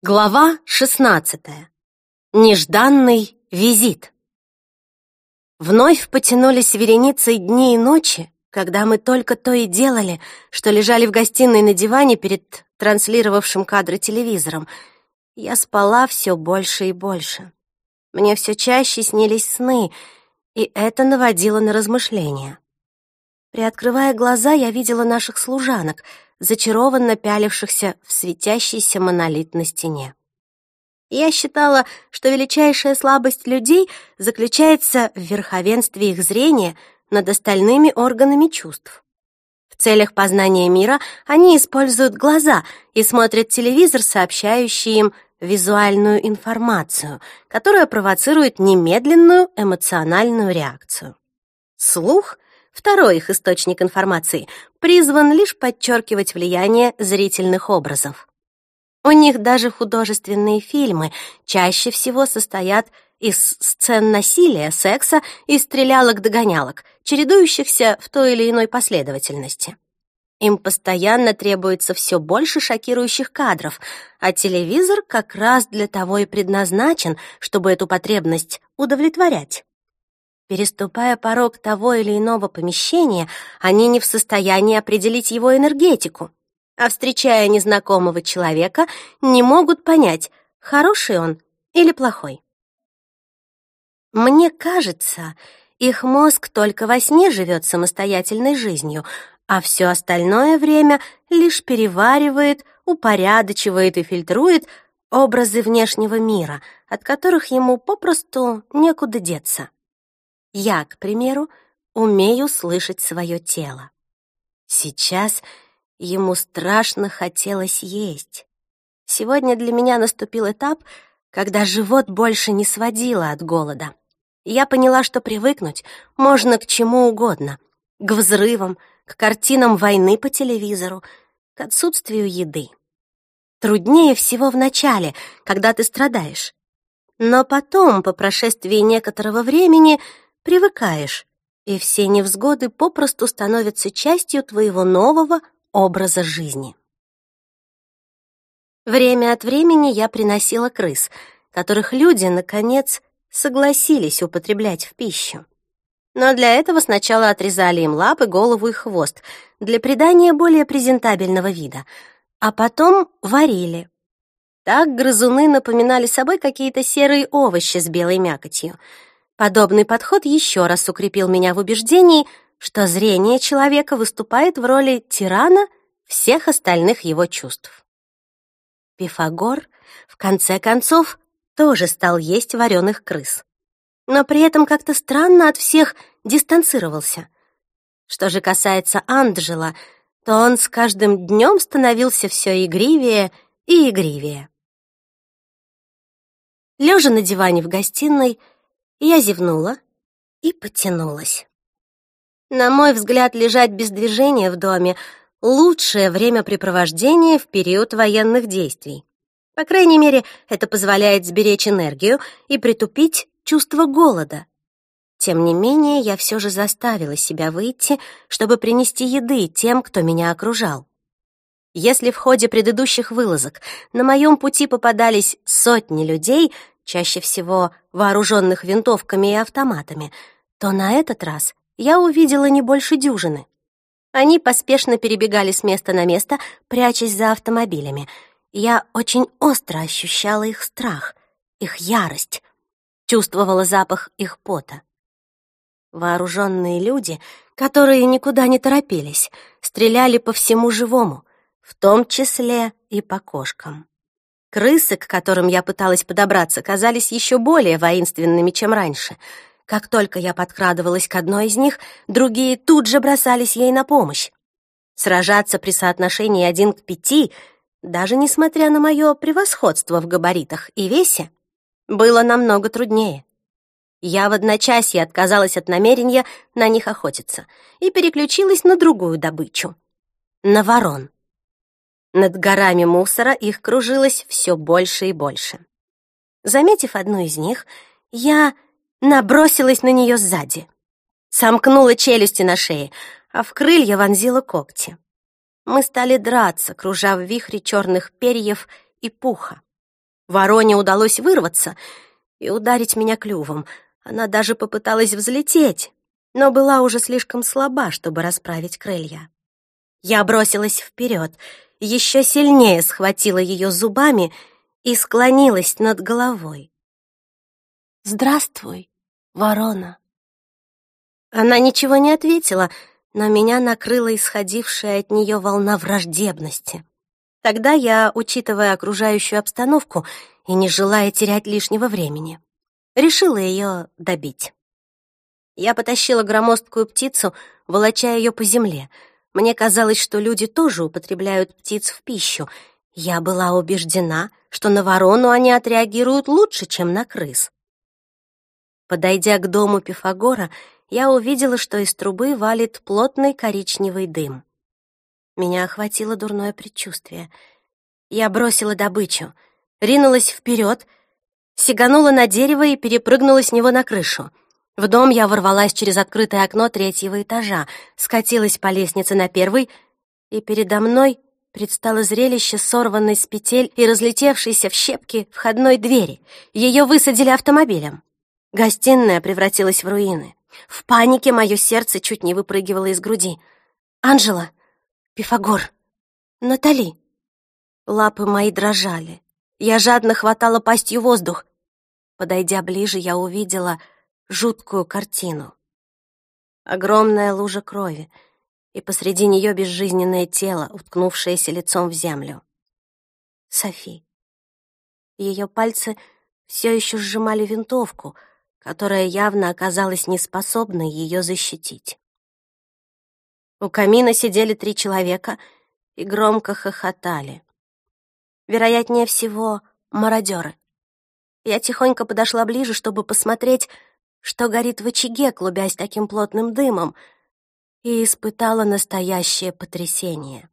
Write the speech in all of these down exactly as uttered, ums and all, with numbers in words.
Глава шестнадцатая. Нежданный визит. Вновь потянулись вереницей дни и ночи, когда мы только то и делали, что лежали в гостиной на диване перед транслировавшим кадры телевизором. Я спала все больше и больше. Мне все чаще снились сны, и это наводило на размышления. Приоткрывая глаза, я видела наших служанок, зачарованно пялившихся в светящийся монолит на стене. Я считала, что величайшая слабость людей заключается в верховенстве их зрения над остальными органами чувств. В целях познания мира они используют глаза и смотрят телевизор, сообщающий им визуальную информацию, которая провоцирует немедленную эмоциональную реакцию. Слух — второй их источник информации, призван лишь подчеркивать влияние зрительных образов. У них даже художественные фильмы чаще всего состоят из сцен насилия, секса и стрелялок-догонялок, чередующихся в той или иной последовательности. Им постоянно требуется все больше шокирующих кадров, а телевизор как раз для того и предназначен, чтобы эту потребность удовлетворять. Переступая порог того или иного помещения, они не в состоянии определить его энергетику, а, встречая незнакомого человека, не могут понять, хороший он или плохой. Мне кажется, их мозг только во сне живет самостоятельной жизнью, а все остальное время лишь переваривает, упорядочивает и фильтрует образы внешнего мира, от которых ему попросту некуда деться. Я, к примеру, умею слышать свое тело. Сейчас ему страшно хотелось есть. Сегодня для меня наступил этап, когда живот больше не сводило от голода. Я поняла, что привыкнуть можно к чему угодно. К взрывам, к картинам войны по телевизору, к отсутствию еды. Труднее всего в начале, когда ты страдаешь. Но потом, по прошествии некоторого времени, привыкаешь, и все невзгоды попросту становятся частью твоего нового образа жизни. Время от времени я приносила крыс, которых люди, наконец, согласились употреблять в пищу. Но для этого сначала отрезали им лапы, голову и хвост, для придания более презентабельного вида, а потом варили. Так грызуны напоминали собой какие-то серые овощи с белой мякотью. Подобный подход еще раз укрепил меня в убеждении, что зрение человека выступает в роли тирана всех остальных его чувств. Пифагор, в конце концов, тоже стал есть вареных крыс, но при этом как-то странно от всех дистанцировался. Что же касается Анджело, то он с каждым днем становился все игривее и игривее. Лежа на диване в гостиной, я зевнула и потянулась. На мой взгляд, лежать без движения в доме — лучшее времяпрепровождение в период военных действий. По крайней мере, это позволяет сберечь энергию и притупить чувство голода. Тем не менее, я все же заставила себя выйти, чтобы принести еды тем, кто меня окружал. Если в ходе предыдущих вылазок на моем пути попадались сотни людей, чаще всего вооруженных винтовками и автоматами, то на этот раз я увидела не больше дюжины. Они поспешно перебегали с места на место, прячась за автомобилями. Я очень остро ощущала их страх, их ярость, чувствовала запах их пота. Вооруженные люди, которые никуда не торопились, стреляли по всему живому, в том числе и по кошкам. Крысы, к которым я пыталась подобраться, казались еще более воинственными, чем раньше. Как только я подкрадывалась к одной из них, другие тут же бросались ей на помощь. Сражаться при соотношении один к пяти, даже несмотря на мое превосходство в габаритах и весе, было намного труднее. Я в одночасье отказалась от намерения на них охотиться и переключилась на другую добычу — на ворон. Над горами мусора их кружилось все больше и больше. Заметив одну из них, я набросилась на нее сзади. Сомкнула челюсти на шее, а в крылья вонзила когти. Мы стали драться, кружа в вихре черных перьев и пуха. Вороне удалось вырваться и ударить меня клювом. Она даже попыталась взлететь, но была уже слишком слаба, чтобы расправить крылья. Я бросилась вперед, еще сильнее схватила ее зубами и склонилась над головой. «Здравствуй, ворона». Она ничего не ответила, но меня накрыла исходившая от нее волна враждебности. Тогда я, учитывая окружающую обстановку и не желая терять лишнего времени, решила ее добить. Я потащила громоздкую птицу, волоча ее по земле. Мне казалось, что люди тоже употребляют птиц в пищу. Я была убеждена, что на ворону они отреагируют лучше, чем на крыс. Подойдя к дому Пифагора, я увидела, что из трубы валит плотный коричневый дым. Меня охватило дурное предчувствие. Я бросила добычу, ринулась вперед, сиганула на дерево и перепрыгнула с него на крышу. В дом я ворвалась через открытое окно третьего этажа, скатилась по лестнице на первый, и передо мной предстало зрелище сорванной с петель и разлетевшейся в щепки входной двери. Ее высадили автомобилем. Гостиная превратилась в руины. В панике мое сердце чуть не выпрыгивало из груди. «Анжела! Пифагор! Натали!» Лапы мои дрожали. Я жадно хватала пастью воздух. Подойдя ближе, я увидела жуткую картину. Огромная лужа крови, и посреди нее безжизненное тело, уткнувшееся лицом в землю. Софи. Ее пальцы все еще сжимали винтовку, которая явно оказалась неспособной ее защитить. У камина сидели три человека и громко хохотали. Вероятнее всего, мародеры. Я тихонько подошла ближе, чтобы посмотреть, что горит в очаге, клубясь таким плотным дымом, и испытала настоящее потрясение.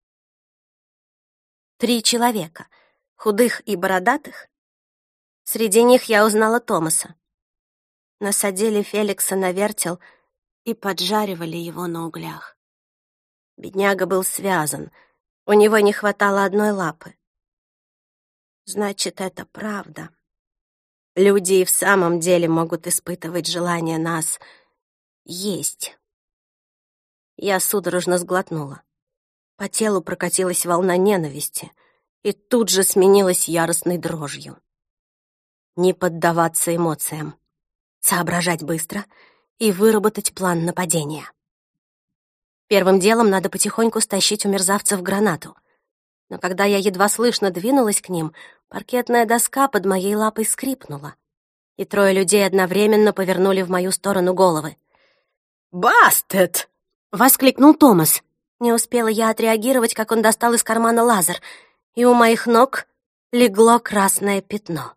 Три человека, худых и бородатых. Среди них я узнала Томаса. Насадили Феликса на вертел и поджаривали его на углях. Бедняга был связан, у него не хватало одной лапы. Значит, это правда. Люди и в самом деле могут испытывать желание нас есть. Я судорожно сглотнула. По телу прокатилась волна ненависти и тут же сменилась яростной дрожью. Не поддаваться эмоциям, соображать быстро и выработать план нападения. Первым делом надо потихоньку стащить у мерзавцев гранату. Но когда я едва слышно двинулась к ним, паркетная доска под моей лапой скрипнула, и трое людей одновременно повернули в мою сторону головы. «Бастет!» — воскликнул Томас. Не успела я отреагировать, как он достал из кармана лазер, и у моих ног легло красное пятно.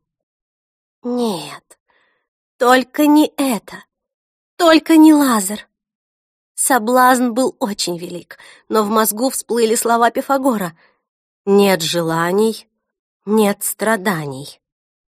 Нет, только не это, только не лазер. Соблазн был очень велик, но в мозгу всплыли слова Пифагора: «Нет желаний, нет страданий».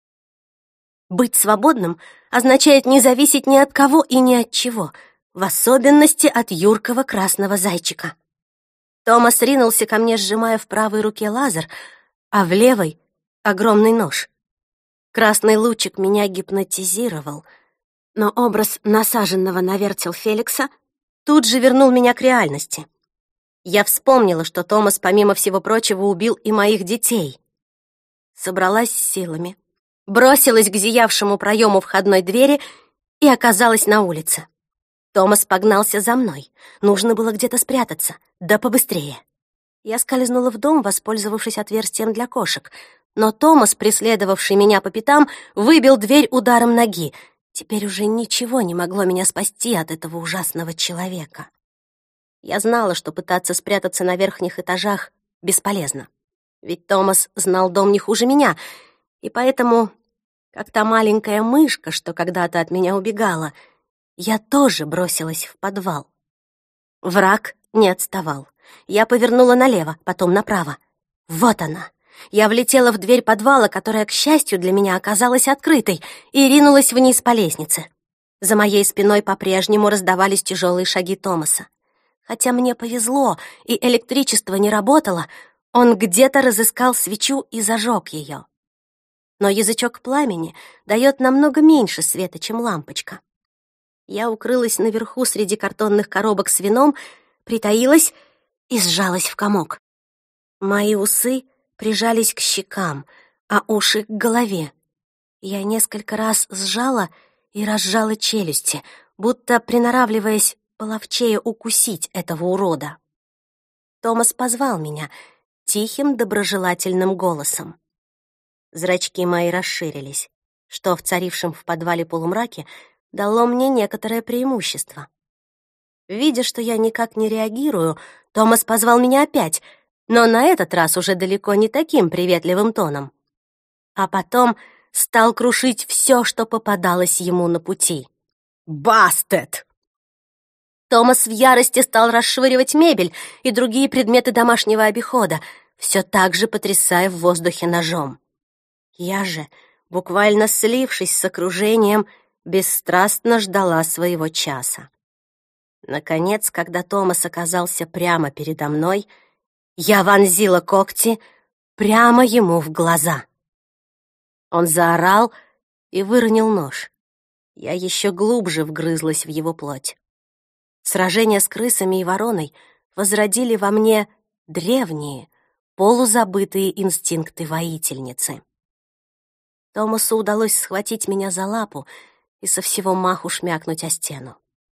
Быть свободным означает не зависеть ни от кого и ни от чего, в особенности от юркого красного зайчика. Томас ринулся ко мне, сжимая в правой руке лазер, а в левой — огромный нож. Красный лучик меня гипнотизировал, но образ насаженного на вертел Феликса тут же вернул меня к реальности. Я вспомнила, что Томас, помимо всего прочего, убил и моих детей. Собралась с силами, бросилась к зиявшему проему входной двери и оказалась на улице. Томас погнался за мной. Нужно было где-то спрятаться, да побыстрее. Я скользнула в дом, воспользовавшись отверстием для кошек, но Томас, преследовавший меня по пятам, выбил дверь ударом ноги. Теперь уже ничего не могло меня спасти от этого ужасного человека. Я знала, что пытаться спрятаться на верхних этажах бесполезно. Ведь Томас знал дом не хуже меня, и поэтому, как та маленькая мышка, что когда-то от меня убегала, я тоже бросилась в подвал. Враг не отставал. Я повернула налево, потом направо. Вот она. Я влетела в дверь подвала, которая, к счастью для меня, оказалась открытой, и ринулась вниз по лестнице. За моей спиной по-прежнему раздавались тяжелые шаги Томаса. Хотя мне повезло, и электричество не работало, он где-то разыскал свечу и зажег ее. но язычок пламени дает намного меньше света, чем лампочка. Я укрылась наверху среди картонных коробок с вином, притаилась и сжалась в комок. Мои усы прижались к щекам, а уши — к голове. Я несколько раз сжала и разжала челюсти, будто приноравливаясь половчее укусить этого урода. Томас позвал меня тихим, доброжелательным голосом. Зрачки мои расширились, что в царившем в подвале полумраке дало мне некоторое преимущество. Видя, что я никак не реагирую, Томас позвал меня опять, но на этот раз уже далеко не таким приветливым тоном. А потом стал крушить все, что попадалось ему на пути. «Бастет!» Томас в ярости стал расшвыривать мебель и другие предметы домашнего обихода, все так же потрясая в воздухе ножом. Я же, буквально слившись с окружением, бесстрастно ждала своего часа. Наконец, когда Томас оказался прямо передо мной, я вонзила когти прямо ему в глаза. Он заорал и выронил нож. Я еще глубже вгрызлась в его плоть. Сражения с крысами и вороной возродили во мне древние, полузабытые инстинкты воительницы. Томасу удалось схватить меня за лапу и со всего маху шмякнуть о стену.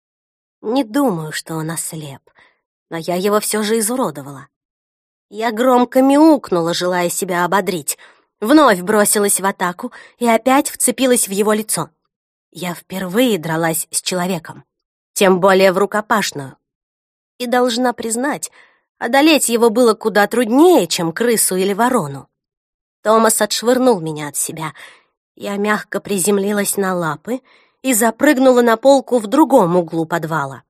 Не думаю, что он ослеп, но я его все же изуродовала. Я громко мяукнула, желая себя ободрить, вновь бросилась в атаку и опять вцепилась в его лицо. Я впервые дралась с человеком, тем более в рукопашную. И должна признать, одолеть его было куда труднее, чем крысу или ворону. Томас отшвырнул меня от себя. Я мягко приземлилась на лапы и запрыгнула на полку в другом углу подвала.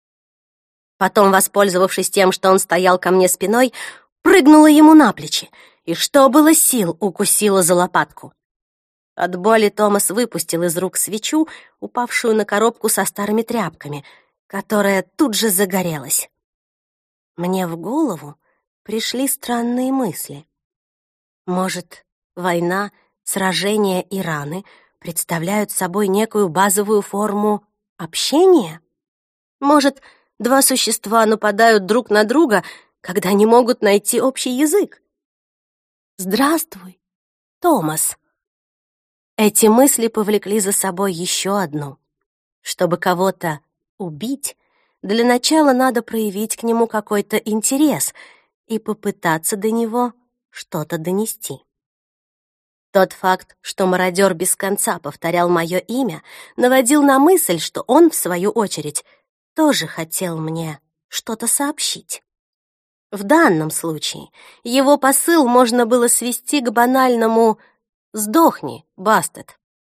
Потом, воспользовавшись тем, что он стоял ко мне спиной, прыгнула ему на плечи и, что было сил, укусила за лопатку. От боли Томас выпустил из рук свечу, упавшую на коробку со старыми тряпками, которая тут же загорелась. Мне в голову пришли странные мысли. Может, война, сражения и раны представляют собой некую базовую форму общения? Может, два существа нападают друг на друга, когда не могут найти общий язык? «Здравствуй, Томас». Эти мысли повлекли за собой еще одну. Чтобы кого-то убить, для начала надо проявить к нему какой-то интерес и попытаться до него что-то донести. Тот факт, что мародер без конца повторял мое имя, наводил на мысль, что он, в свою очередь, тоже хотел мне что-то сообщить. В данном случае его посыл можно было свести к банальному «Сдохни, Бастет».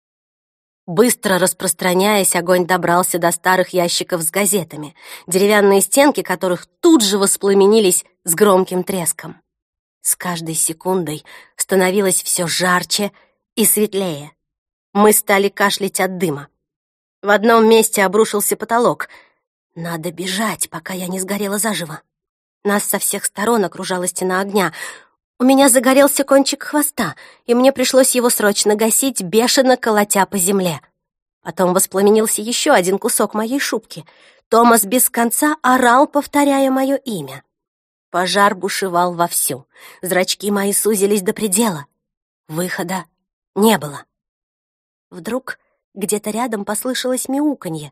Быстро распространяясь, огонь добрался до старых ящиков с газетами, деревянные стенки которых тут же воспламенились с громким треском. С каждой секундой становилось все жарче и светлее. Мы стали кашлять от дыма. В одном месте обрушился потолок. Надо бежать, пока я не сгорела заживо. Нас со всех сторон окружала стена огня. У меня загорелся кончик хвоста, и мне пришлось его срочно гасить, бешено колотя по земле. Потом воспламенился еще один кусок моей шубки. Томас без конца орал, повторяя мое имя. Пожар бушевал вовсю. Зрачки мои сузились до предела. Выхода не было. Вдруг где-то рядом послышалось мяуканье.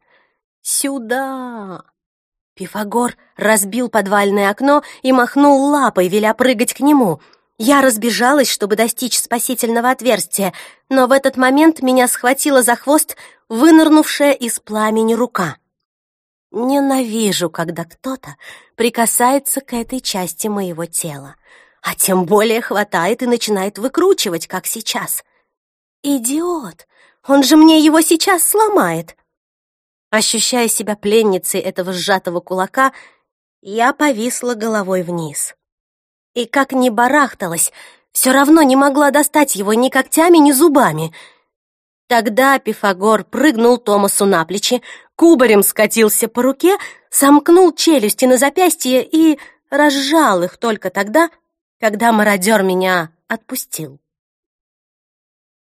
«Сюда!» Пифагор разбил подвальное окно и махнул лапой, веля прыгать к нему. Я разбежалась, чтобы достичь спасительного отверстия, но в этот момент меня схватила за хвост вынырнувшая из пламени рука. Ненавижу, когда кто-то прикасается к этой части моего тела, а тем более хватает и начинает выкручивать, как сейчас. Идиот! Он же мне его сейчас сломает! Ощущая себя пленницей этого сжатого кулака, я повисла головой вниз. И как ни барахталась, все равно не могла достать его ни когтями, ни зубами. Тогда Пифагор прыгнул Томасу на плечи, кубарем скатился по руке, сомкнул челюсти на запястье и разжал их только тогда, когда мародер меня отпустил.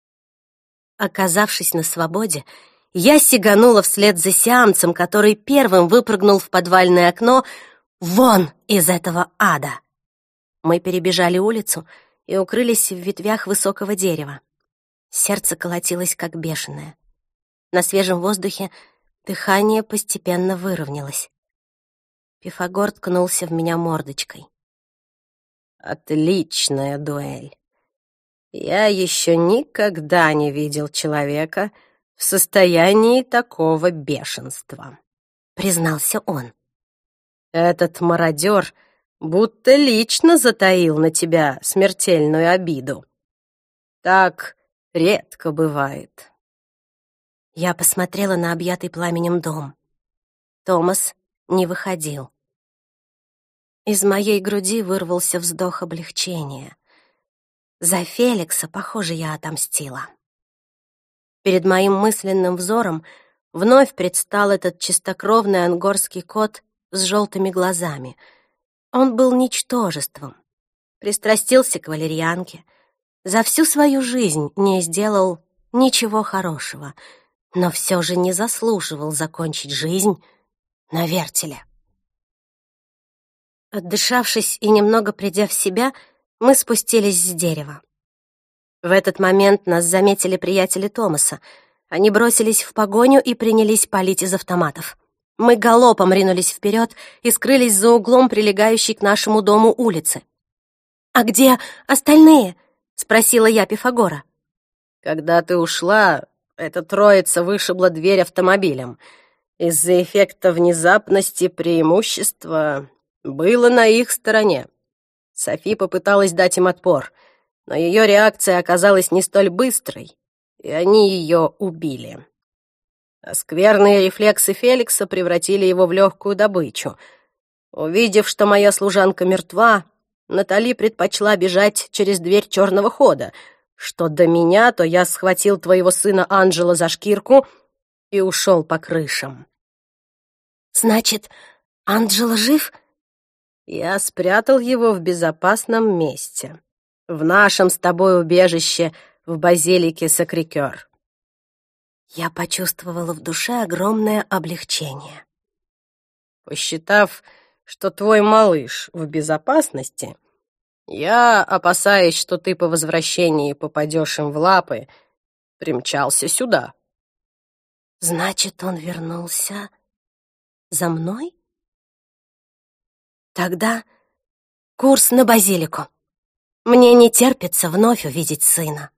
Оказавшись на свободе, я сиганула вслед за сиамцем, который первым выпрыгнул в подвальное окно вон из этого ада. Мы перебежали улицу и укрылись в ветвях высокого дерева. Сердце колотилось, как бешеное. На свежем воздухе дыхание постепенно выровнялось. Пифагор ткнулся в меня мордочкой. «Отличная дуэль. Я еще никогда не видел человека в состоянии такого бешенства», — признался он. «Этот мародер будто лично затаил на тебя смертельную обиду. Так редко бывает». Я посмотрела на объятый пламенем дом. Томас не выходил. Из моей груди вырвался вздох облегчения. За Феликса, похоже, я отомстила. Перед моим мысленным взором вновь предстал этот чистокровный ангорский кот с желтыми глазами. Он был ничтожеством, пристрастился к валерьянке, за всю свою жизнь не сделал ничего хорошего, но все же не заслуживал закончить жизнь на вертеле. Отдышавшись и немного придя в себя, мы спустились с дерева. В этот момент нас заметили приятели Томаса. Они бросились в погоню и принялись палить из автоматов. Мы галопом ринулись вперед и скрылись за углом, прилегающей к нашему дому улицы. «А где остальные?» — спросила я Пифагора. «Когда ты ушла, эта троица вышибла дверь автомобилем. Из-за эффекта внезапности преимущество было на их стороне. Софи попыталась дать им отпор, но ее реакция оказалась не столь быстрой, и они ее убили. А скверные рефлексы Феликса превратили его в легкую добычу. Увидев, что моя служанка мертва, Натали предпочла бежать через дверь черного хода. Что до меня, то я схватил твоего сына Анджело за шкирку и ушел по крышам». «Значит, Анджело жив?» «Я спрятал его в безопасном месте, в нашем с тобой убежище в базилике Сакрикёр». Я почувствовала в душе огромное облегчение. «Посчитав, что твой малыш в безопасности, я, опасаясь, что ты по возвращении попадешь им в лапы, примчался сюда». «Значит, он вернулся за мной? Тогда курс на базилику. Мне не терпится вновь увидеть сына».